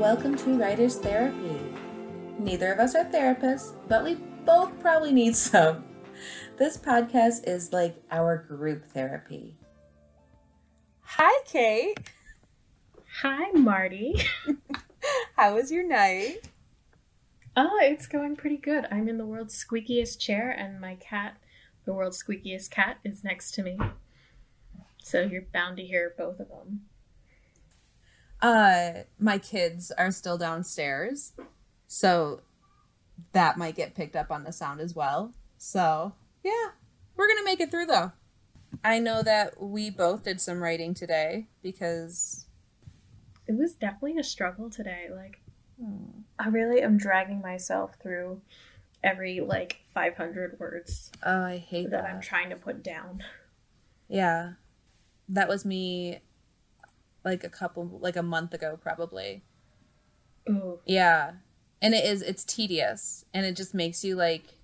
Welcome to Writer's Therapy. Neither of us are therapists, but we both probably need some. This podcast is like our group therapy. Hi, Kate. Hi, Marty. How was your night? Oh, it's going pretty good. I'm in the world's squeakiest chair, and my cat, the world's squeakiest cat, is next to me. So you're bound to hear both of them. My kids are still downstairs, so that might get picked up on the sound as well. So, yeah, we're gonna make it through, though. I know that we both did some writing today because it was definitely a struggle today. I really am dragging myself through every 500 words. Oh, I hate that. I'm trying to put down. Yeah, that was me a month ago, probably. Ooh. Yeah, and it's tedious, and it just makes you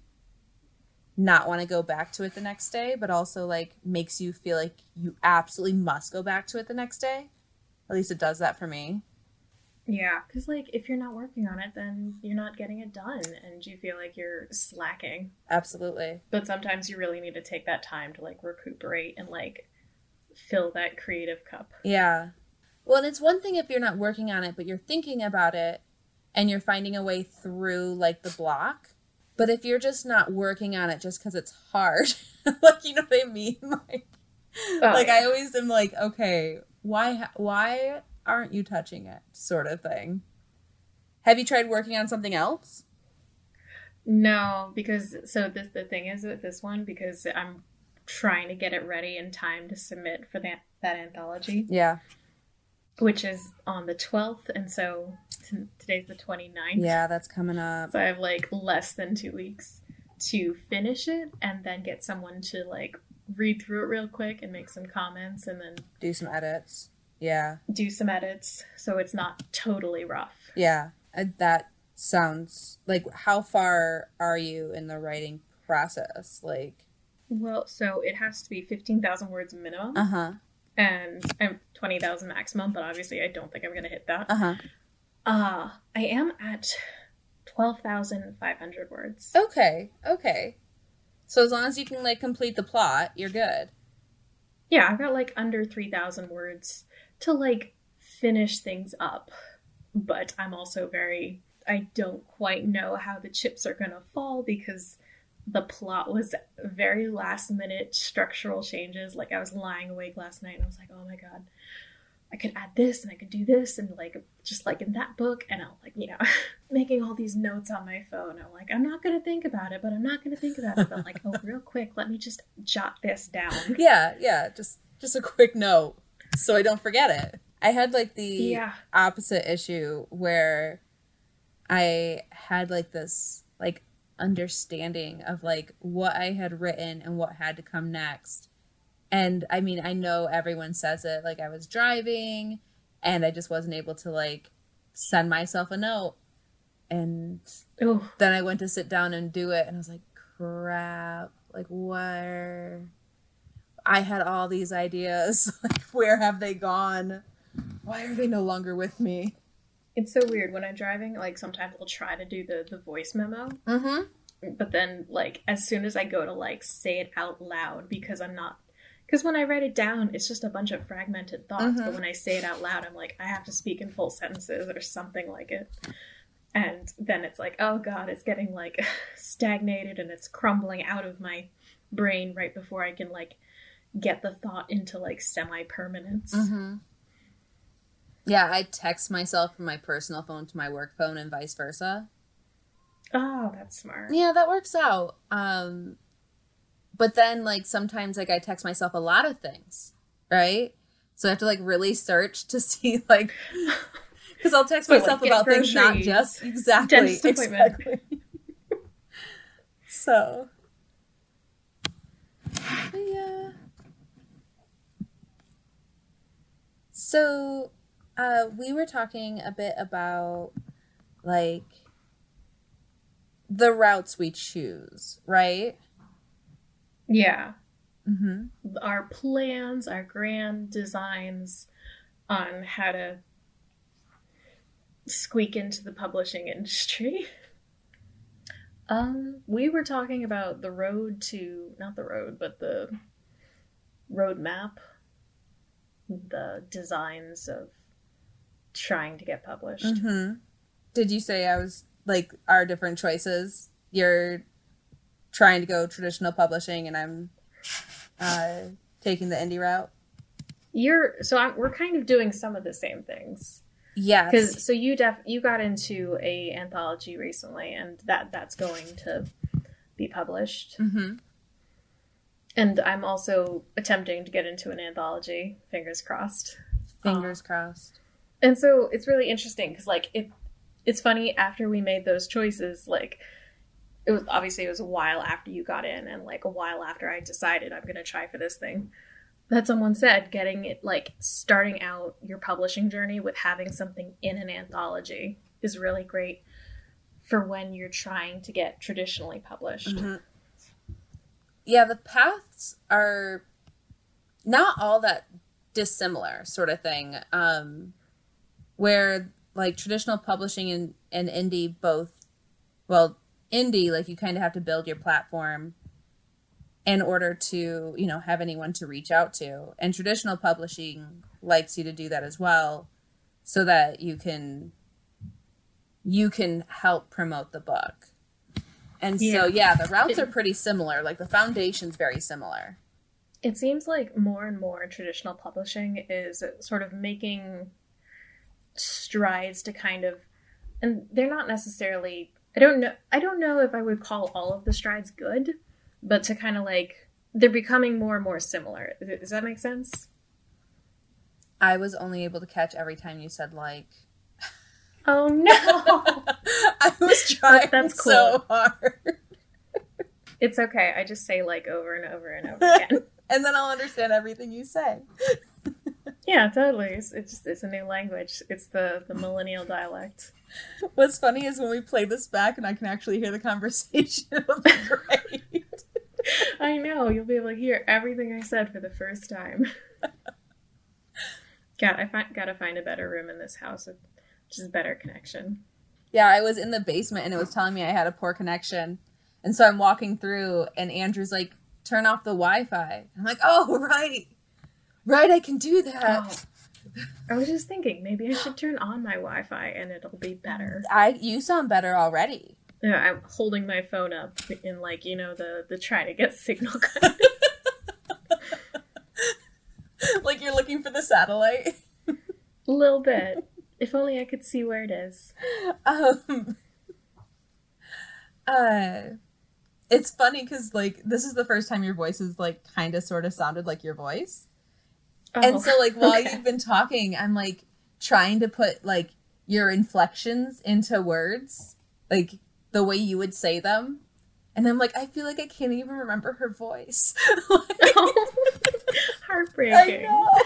not want to go back to it the next day, but also makes you feel like you absolutely must go back to it the next day. At least it does that for me. Yeah, because if you're not working on it, then you're not getting it done, and you feel like you're slacking. Absolutely. But sometimes you really need to take that time to recuperate and fill that creative cup. Yeah. Well, and it's one thing if you're not working on it, but you're thinking about it and you're finding a way through the block. But if you're just not working on it just because it's hard, you know what I mean? I always am okay, why aren't you touching it? Sort of thing. Have you tried working on something else? No, because the thing is with this one, because I'm trying to get it ready in time to submit for that anthology. Yeah. Which is on the 12th, and so today's the 29th. Yeah, that's coming up. So I have less than 2 weeks to finish it, and then get someone to read through it real quick and make some comments, and then do some edits. Yeah. Do some edits so it's not totally rough. Yeah, that sounds how far are you in the writing process? Well, so it has to be 15,000 words minimum. Uh-huh. And I'm 20,000 maximum, but obviously I don't think I'm going to hit that. Uh-huh. I am at 12,500 words. Okay. So as long as you can I complete the plot, you're good. Yeah, I've got under 3,000 words to finish things up. But I'm also I don't quite know how the chips are going to fall because the plot was very last minute structural changes. I was lying awake last night and I was like, oh my God, I could add this and I could do this. And just in that book. And I'm making all these notes on my phone. I'm I'm not going to think about it, but I'm not going to think about it. But oh, real quick, let me just jot this down. Yeah. Just a quick note so I don't forget it. I had the opposite issue where I had this understanding of what I had written and what had to come next. And I mean, I know everyone says it, I was driving and I just wasn't able to send myself a note. And then I went to sit down and do it and I was like, crap, where I had all these ideas, where have they gone? Why are they no longer with me? It's so weird when I'm driving, sometimes I'll try to do the voice memo. Mm-hmm. But then, as soon as I go to, say it out loud, because when I write it down, it's just a bunch of fragmented thoughts. Mm-hmm. But when I say it out loud, I'm I have to speak in full sentences or something like it. And then it's oh God, it's getting, stagnated and it's crumbling out of my brain right before I can, get the thought into, semi-permanence. Mm-hmm. Yeah, I text myself from my personal phone to my work phone and vice versa. Oh, that's smart. Yeah, that works out. But then, sometimes, I text myself a lot of things, right? So I have to, really search to see, because I'll text myself about things, not just... Exactly. So... Yeah. So... we were talking a bit about, the routes we choose, right? Yeah. Mm-hmm. Our plans, our grand designs on how to squeak into the publishing industry? We were talking about the roadmap, the designs of trying to get published. Mm-hmm. Did you say I was like our different choices? You're trying to go traditional publishing, and I'm taking the indie route. We're kind of doing some of the same things. Yes. Because you got into a anthology recently, and that's going to be published. Mm-hmm. And I'm also attempting to get into an anthology. Fingers crossed. Fingers crossed. And so it's really interesting because, like, it's funny, after we made those choices, like, it was a while after you got in, and like a while after I decided I'm going to try for this thing, that someone said getting it, like, starting out your publishing journey with having something in an anthology is really great for when you're trying to get traditionally published. Mm-hmm. Yeah, the paths are not all that dissimilar, sort of thing. Where, like, traditional publishing and indie both, well, indie, like, you kind of have to build your platform in order to, you know, have anyone to reach out to. And traditional publishing likes you to do that as well, so that you can help promote the book. And so, yeah, the routes are pretty similar. Like, the foundation's very similar. It seems like more and more traditional publishing is sort of making strides to kind of, and they're not necessarily, I don't know if I would call all of the strides good, but to kind of, like, they're becoming more and more similar. Does that make sense? I was only able to catch every time you said, like. Oh, no. I was trying that's cool. So hard. It's okay. I just say, like, over and over and over again. And then I'll understand everything you say. Yeah, totally. It's a new language. It's the millennial dialect. What's funny is when we play this back and I can actually hear the conversation, it'll be great. I know. You'll be able to hear everything I said for the first time. God, gotta find a better room in this house. Just better connection. Yeah, I was in the basement and it was telling me I had a poor connection. And so I'm walking through and Andrew's like, turn off the Wi-Fi. I'm like, oh, right. Right, I can do that. Oh. I was just thinking, maybe I should turn on my Wi-Fi and it'll be better. You sound better already. Yeah, I'm holding my phone up in, like, you know, the try to get signal kind. Like you're looking for the satellite? A little bit. If only I could see where it is. It's funny because, like, this is the first time your voice is, like, kind of sort of sounded like your voice. Oh, and so, like, while you've been talking, I'm, like, trying to put, like, your inflections into words, like, the way you would say them. And I'm like, I feel like I can't even remember her voice. Like, oh, heartbreaking. I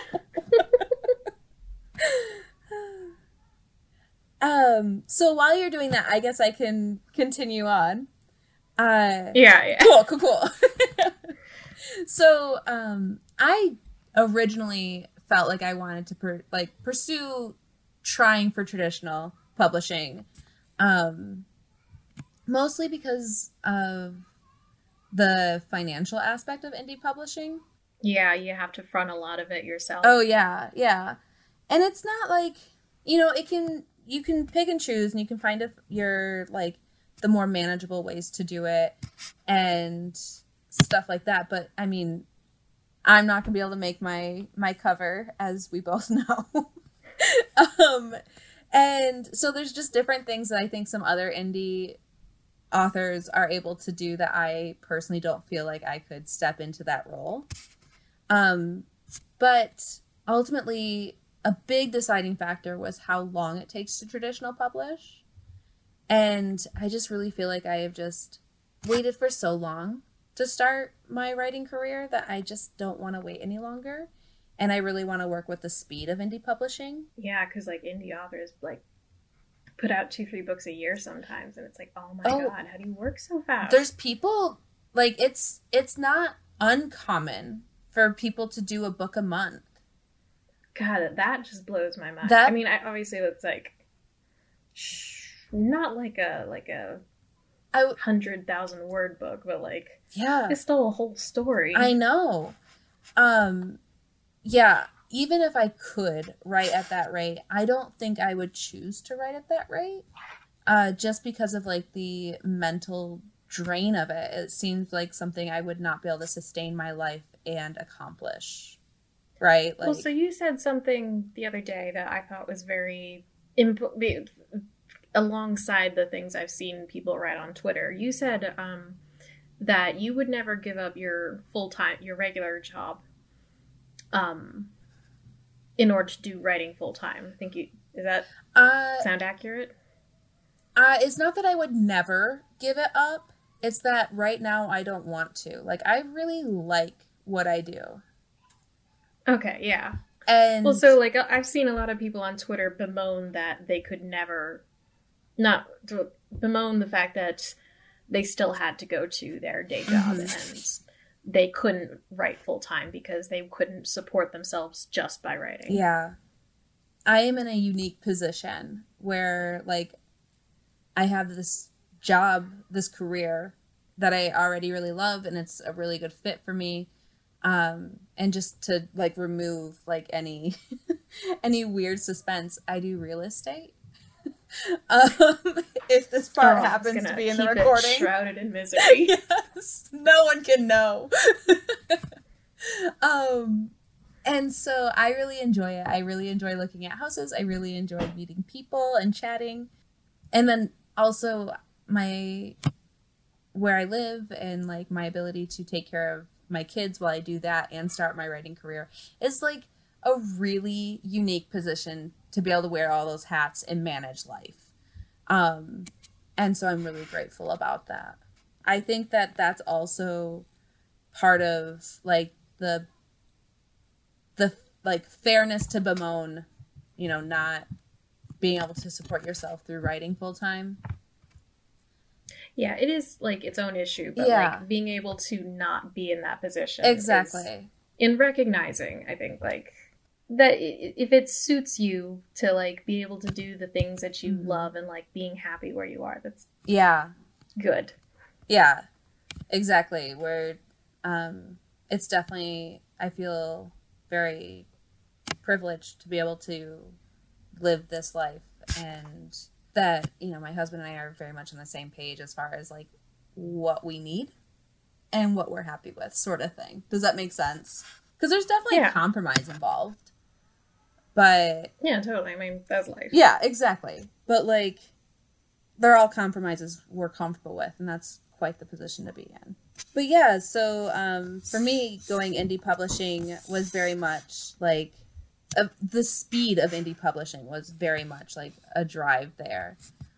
know. So while you're doing that, I guess I can continue on. Yeah. Cool. So, I originally felt like I wanted to pursue trying for traditional publishing, mostly because of the financial aspect of indie publishing. Yeah, you have to front a lot of it yourself. Oh yeah. And it's not like, you know, you can pick and choose and you can find your, like, the more manageable ways to do it and stuff like that. But I mean, I'm not gonna be able to make my cover, as we both know. And so there's just different things that I think some other indie authors are able to do that I personally don't feel like I could step into that role. But ultimately, a big deciding factor was how long it takes to traditional publish. And I just really feel like I have just waited for so long to start my writing career that I just don't want to wait any longer. And I really want to work with the speed of indie publishing. Yeah, because, like, indie authors, like, put out 2-3 books a year sometimes. And it's like, oh my God, how do you work so fast? There's people, like, it's not uncommon for people to do a book a month. God, that just blows my mind. I mean, obviously it's like, not like a 100,000 word book, but like, yeah, it's still a whole story. I know. Yeah, even if I could write at that rate, I don't think I would choose to write at that rate. Just because of like the mental drain of it. It seems like something I would not be able to sustain my life and accomplish. Right? Like, well, so you said something the other day that I thought was very alongside the things I've seen people write on Twitter. You said that you would never give up your your regular job in order to do writing full-time. I think does that sound accurate? It's not that I would never give it up. It's that right now I don't want to. Like, I really like what I do. Okay, yeah. And well, so like I've seen a lot of people on Twitter bemoan that they could never bemoan the fact that they still had to go to their day job and they couldn't write full time because they couldn't support themselves just by writing. Yeah. I am in a unique position where like I have this job, this career that I already really love, and it's a really good fit for me. And just to like remove like any weird suspense, I do real estate. If this part happens to be in the recording, shrouded in misery. Yes, no one can know. And so I really enjoy it. I really enjoy looking at houses. I really enjoy meeting people and chatting. And then also where I live and like my ability to take care of my kids while I do that and start my writing career is like a really unique position to be able to wear all those hats and manage life. And so I'm really grateful about that. I think that that's also part of like the like fairness to bemoan, not being able to support yourself through writing full time. Yeah, it is like its own issue, but like being able to not be in that position. Exactly. In recognizing, I think, like that if it suits you to like be able to do the things that you love and like being happy where you are, that's good. Yeah, exactly. Where it's definitely, I feel very privileged to be able to live this life, and that, my husband and I are very much on the same page as far as like what we need and what we're happy with, sort of thing. Does that make sense? Because there's definitely compromise involved. But yeah, totally. I mean, that's life. Yeah, exactly. But like, they're all compromises we're comfortable with, and that's quite the position to be in. But yeah, so for me, going indie publishing was very much like the speed of indie publishing was very much like a drive there.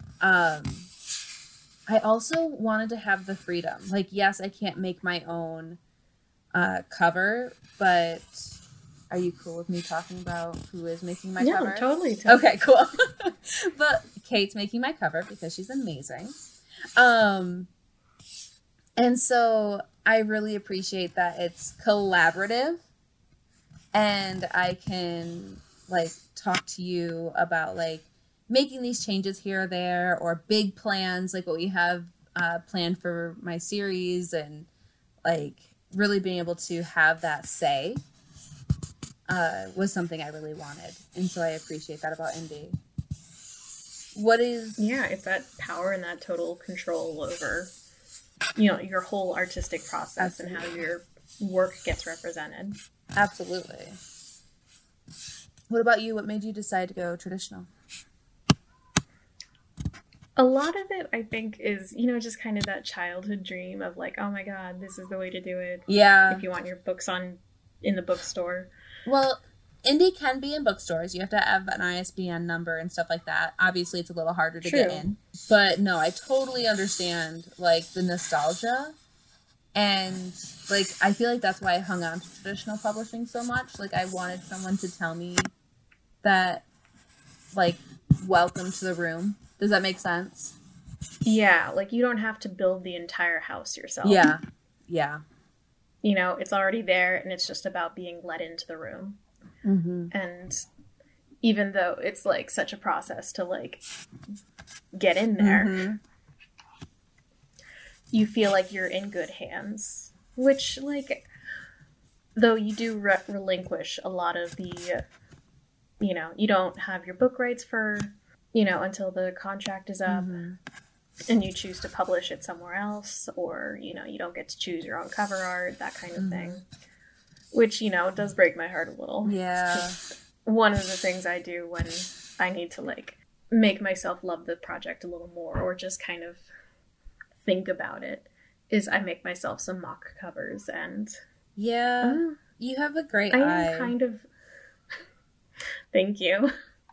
I also wanted to have the freedom. Like, yes, I can't make my own cover, but are you cool with me talking about who is making my cover? No, totally. Okay, cool. But Kate's making my cover because she's amazing. And so I really appreciate that it's collaborative, and I can like talk to you about like making these changes here or there, or big plans like what we have planned for my series, and like really being able to have that say was something I really wanted. And so I appreciate that about indie. It's that power and that total control over your whole artistic process. Absolutely. And how your work gets represented. Absolutely. What about you? What made you decide to go traditional? A lot of it, I think, is, just kind of that childhood dream of like, oh my God, this is the way to do it. Yeah. If you want your books in the bookstore. Well, indie can be in bookstores. You have to have an ISBN number and stuff like that. Obviously, it's a little harder to get in. But no, I totally understand like the nostalgia. And like, I feel like that's why I hung on to traditional publishing so much. Like, I wanted someone to tell me that, like, welcome to the room. Does that make sense? Yeah, like you don't have to build the entire house yourself. Yeah. It's already there, and it's just about being let into the room. Mm-hmm. And even though it's like such a process to like get in there, you feel like you're in good hands. Which, like, though you do relinquish a lot of the, you know, you don't have your book rights for, you know, until the contract is up, and you choose to publish it somewhere else, or, you know, you don't get to choose your own cover art, that kind of thing. Which, you know, does break my heart a little. Yeah. One of the things I do when I need to, like, make myself love the project a little more, or just kind of think about it, is I make myself some mock covers. And you have a great eye. I am kind of thank you.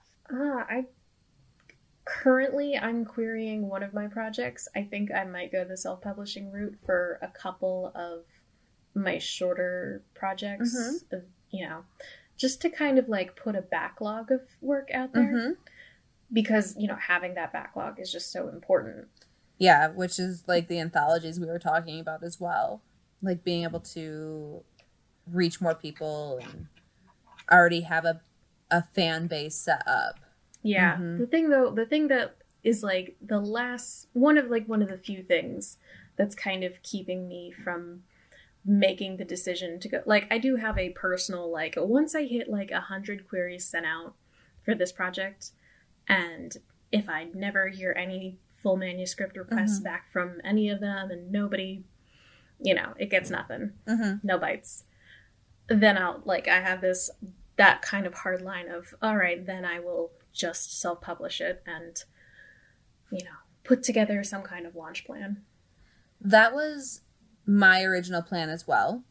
Currently I'm querying one of my projects. I think I might go the self-publishing route for a couple of my shorter projects, you know, just to kind of like put a backlog of work out there, because, you know, having that backlog is just so important. Yeah, which is like the anthologies we were talking about as well, like being able to reach more people and already have a fan base set up. Yeah. The thing that is like one of the few things that's kind of keeping me from making the decision to go, like, I do have a personal, like, once I hit like 100 queries sent out for this project, and if I never hear any full manuscript requests back from any of them, and nobody, you know, it gets nothing, no bites, then I have that kind of hard line of, all right, then I will just self-publish it and, you know, put together some kind of launch plan. That was my original plan as well.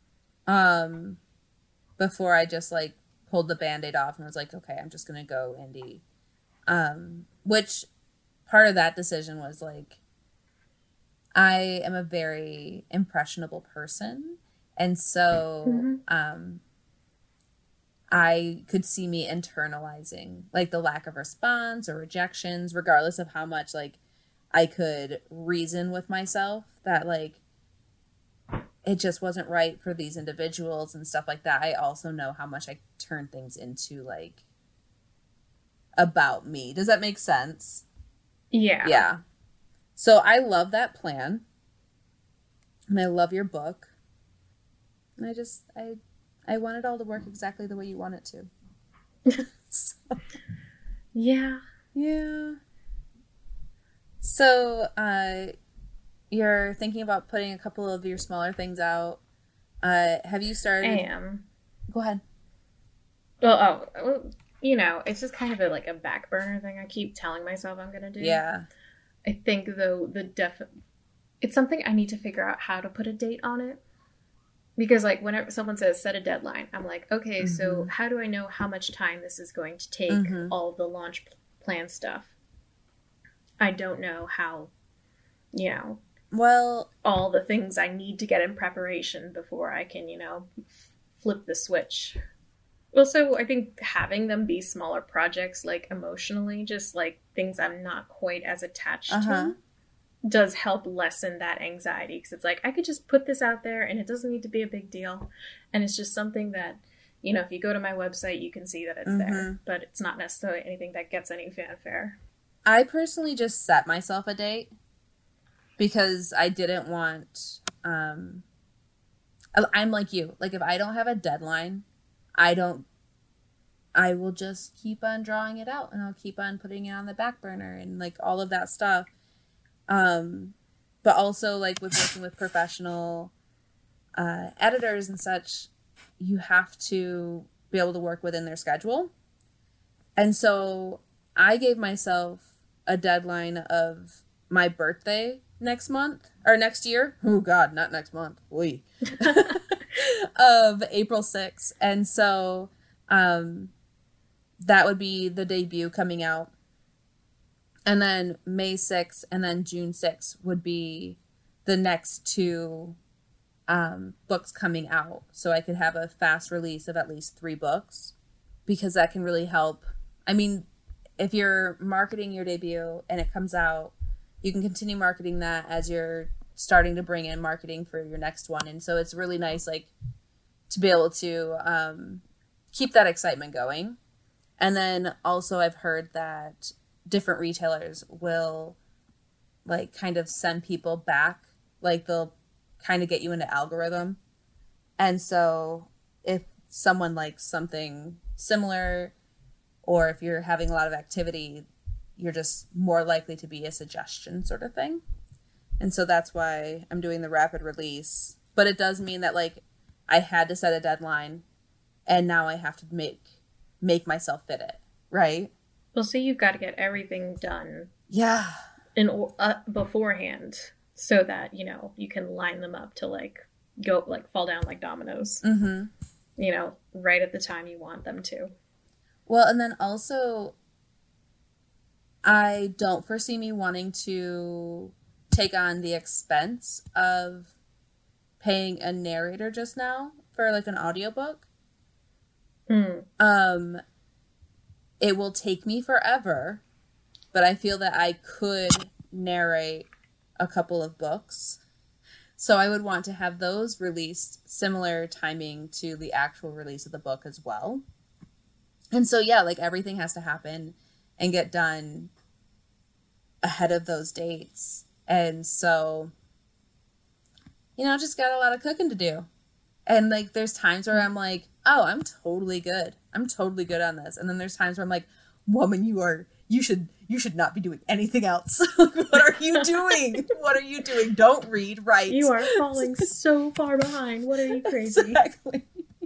Before I just like pulled the Band-Aid off and was like, okay, I'm just gonna go indie. Which part of that decision was like, I am a very impressionable person, and so I could see me internalizing like the lack of response or rejections, regardless of how much like I could reason with myself that like it just wasn't right for these individuals and stuff like that. I also know how much I turn things into like about me. Does that make sense? Yeah. Yeah. So I love that plan. And I love your book. And I want it all to work exactly the way you want it to. So. Yeah. Yeah. So, you're thinking about putting a couple of your smaller things out. Have you started? I am. Go ahead. Well, you know, it's just kind of a back burner thing I keep telling myself I'm going to do. Yeah. I think, though, it's something I need to figure out how to put a date on it. Because, like, whenever someone says set a deadline, I'm like, okay, so how do I know how much time this is going to take, all of the launch plan stuff? I don't know how, you know, well, all the things I need to get in preparation before I can, you know, flip the switch. Also, I think having them be smaller projects, like, emotionally, just, like, things I'm not quite as attached to, does help lessen that anxiety. Because it's like, I could just put this out there, and it doesn't need to be a big deal. And it's just something that, you know, if you go to my website, you can see that it's there. But it's not necessarily anything that gets any fanfare. I personally just set myself a date because I didn't want, I'm like you. Like, if I don't have a deadline, I will just keep on drawing it out, and I'll keep on putting it on the back burner and like all of that stuff. But also like with working with professional, editors and such, you have to be able to work within their schedule. And so I gave myself a deadline of my birthday next month or next year. Oh God, not next month. Oy. Of April 6th. And so, that would be the debut coming out. And then May 6th and then June 6th would be the next two, books coming out. So I could have a fast release of at least 3 books, because that can really help. I mean, if you're marketing your debut and it comes out, you can continue marketing that as you're starting to bring in marketing for your next one. And so it's really nice, like, to be able to keep that excitement going. And then also I've heard that different retailers will like kind of send people back, like they'll kind of get you into algorithm. And so if someone likes something similar, or if you're having a lot of activity, you're just more likely to be a suggestion sort of thing. And so that's why I'm doing the rapid release. But it does mean that like I had to set a deadline, and now I have to make myself fit it, right? Well, so you've got to get everything done. Yeah. Beforehand, so that, you know, you can line them up to like go like fall down like dominoes. Mm-hmm. You know, right at the time you want them to. Well, and then also, I don't foresee me wanting to take on the expense of paying a narrator just now for like an audiobook. It will take me forever, but I feel that I could narrate a couple of books. So I would want to have those released similar timing to the actual release of the book as well. And so, yeah, like everything has to happen and get done ahead of those dates. And so, you know, just got a lot of cooking to do. And like, there's times where I'm like, oh, I'm totally good. I'm totally good on this. And then there's times where I'm like, woman, you should not be doing anything else. What are you doing? What are you doing? Don't read, write. You are falling so far behind. What are you, crazy? Exactly.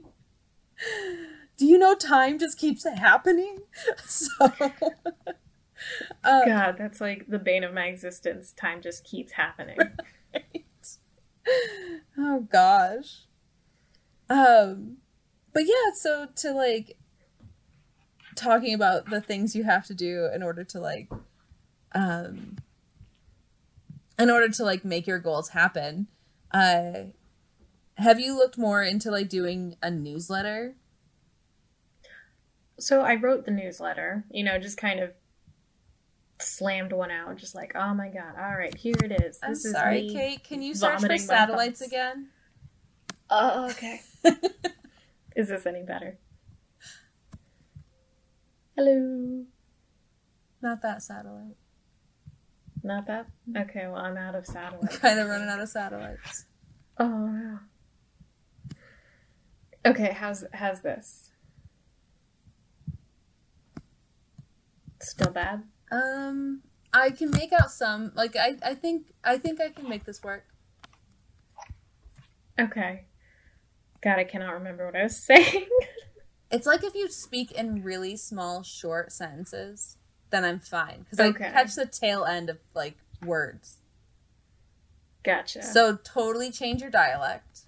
Do you know time just keeps happening? So, God, that's like the bane of my existence. Time just keeps happening. Right. Oh gosh. But yeah, so to like talking about the things you have to do in order to like make your goals happen, have you looked more into like doing a newsletter? So I wrote the newsletter, you know, just kind of slammed one out, just like, oh my God, all right, here it is. I'm sorry, Kate, can you search for satellites again? Oh, okay. Is this any better? Hello. Not that satellite. Not that? Okay, well, I'm out of satellites. Kind of running out of satellites. Oh, yeah. Okay, how's this? Still bad? I can make out some. Like, I think I can make this work. Okay. God, I cannot remember what I was saying. It's like if you speak in really small, short sentences, then I'm fine. Because I catch the tail end of, like, words. Gotcha. So totally change your dialect.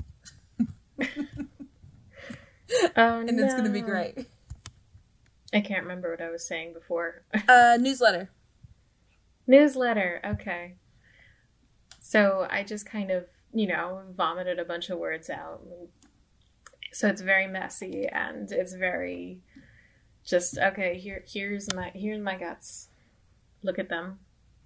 Oh, and it's going to be great. I can't remember what I was saying before. Newsletter. Newsletter, okay. So I just kind of, you know, vomited a bunch of words out. So it's very messy and it's very just, okay, here's my guts. Look at them.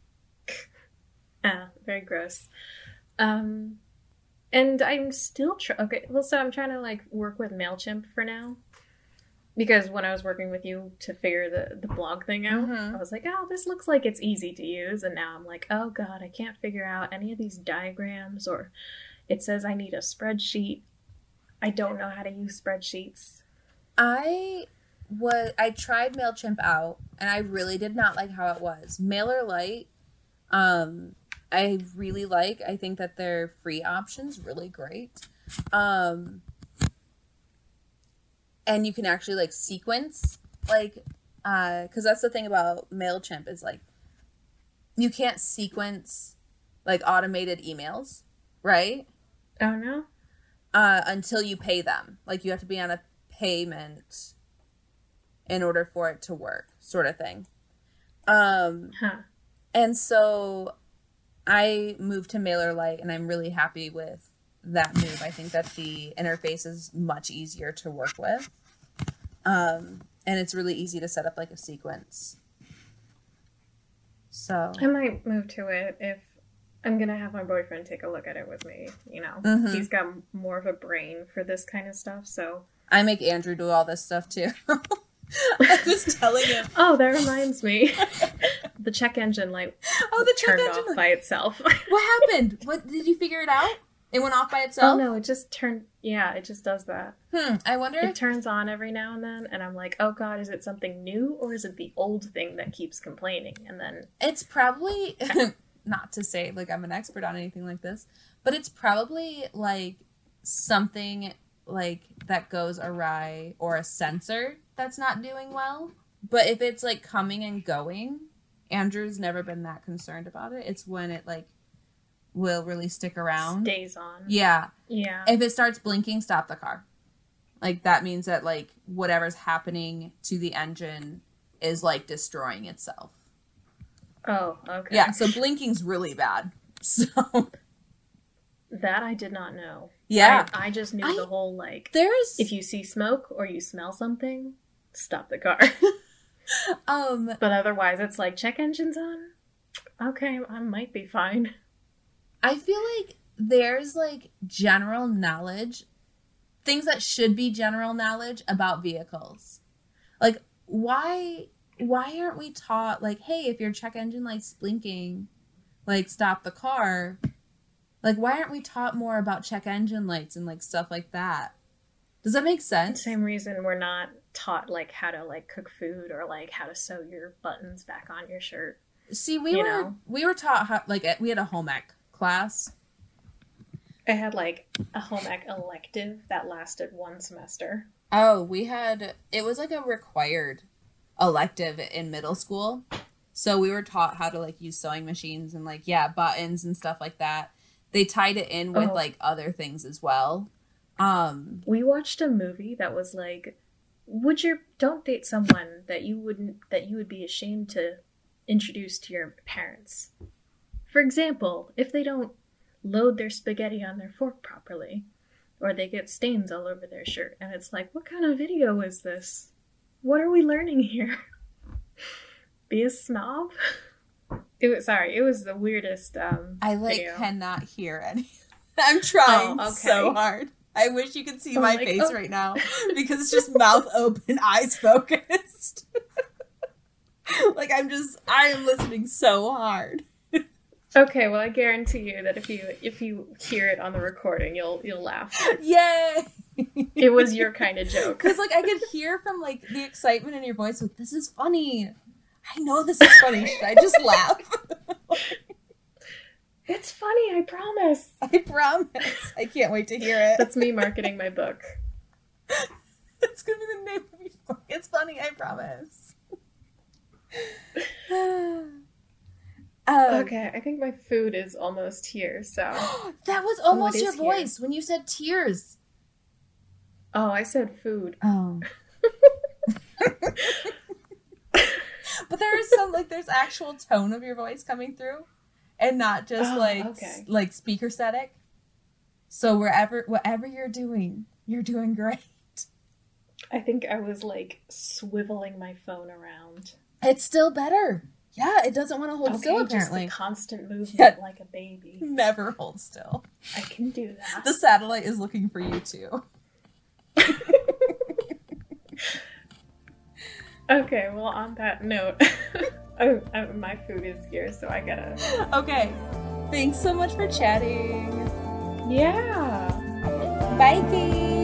Very gross. And I'm still so I'm trying to like work with MailChimp for now. Because when I was working with you to figure the blog thing out, I was like, oh, this looks like it's easy to use. And now I'm like, oh, God, I can't figure out any of these diagrams, or it says I need a spreadsheet. I don't know how to use spreadsheets. I tried MailChimp out, and I really did not like how it was. MailerLite, I really like. I think that their free option's really great. And you can actually, like, sequence, like, because that's the thing about MailChimp is, like, you can't sequence, like, automated emails, right? Oh, no? Until you pay them. Like, you have to be on a payment in order for it to work, sort of thing. And so I moved to MailerLite, and I'm really happy with that move. I think that the interface is much easier to work with. And it's really easy to set up like a sequence. So I might move to it if I'm gonna have my boyfriend take a look at it with me, you know. He's got more of a brain for this kind of stuff, so I make Andrew do all this stuff too. I'm just telling him. Oh, that reminds me. The check engine light turned off by itself. What happened? What did you figure it out? It went off by itself? Oh, no, it just turned... Yeah, it just does that. I wonder... It turns on every now and then, and I'm like, oh god, is it something new, or is it the old thing that keeps complaining? And then... It's probably... Not to say, like, I'm an expert on anything like this, but it's probably, like, something, like, that goes awry, or a sensor that's not doing well. But if it's, like, coming and going, Andrew's never been that concerned about it. It's when it, like, will really stick around. Stays on. Yeah. Yeah. If it starts blinking, stop the car. Like, that means that, like, whatever's happening to the engine is, like, destroying itself. Oh, okay. Yeah, so blinking's really bad. So that I did not know. Yeah. I just knew the whole, like, there's... if you see smoke or you smell something, stop the car. But otherwise, it's like, check engines on? Okay, I might be fine. I feel like there's, like, general knowledge, things that should be general knowledge about vehicles. Like, why aren't we taught, like, hey, if your check engine light's blinking, like, stop the car? Like, why aren't we taught more about check engine lights and, like, stuff like that? Does that make sense? Same reason we're not taught, like, how to, like, cook food or, like, how to sew your buttons back on your shirt. See, we were taught how, like, we had a home ec class. I had, like, a home ec elective that lasted one semester. Oh, it was, like, a required elective in middle school. So we were taught how to, like, use sewing machines and, like, buttons and stuff like that. They tied it in with, like, other things as well. We watched a movie that was like, don't date someone that you would be ashamed to introduce to your parents. For example, if they don't load their spaghetti on their fork properly, or they get stains all over their shirt, and it's like, what kind of video is this? What are we learning here? Be a snob? It was the weirdest I video. Cannot hear any. I'm trying so hard. I wish you could see my face right now, because it's just mouth open, eyes focused. Like, I am listening so hard. Okay, well, I guarantee you that if you hear it on the recording, you'll laugh. Yay! It was your kind of joke. Because, like, I could hear from, like, the excitement in your voice, like, this is funny. I know this is funny. Should I just laugh? It's funny, I promise. I promise. I can't wait to hear it. That's me marketing my book. That's going to be the name of your book. It's funny, I promise. Okay, I think my food is almost here, so... That was almost your voice when you said tears. Oh, I said food. Oh. But there is there's actual tone of your voice coming through, and not just like speaker static. So whatever you're doing great. I think I was, like, swiveling my phone around. It's still better. Yeah, it doesn't want to hold still, apparently. Just the constant movement like a baby. Never hold still. I can do that. The satellite is looking for you, too. Okay, well, on that note, my food is here, so I gotta... Okay. Thanks so much for chatting. Yeah. Bye, Kate.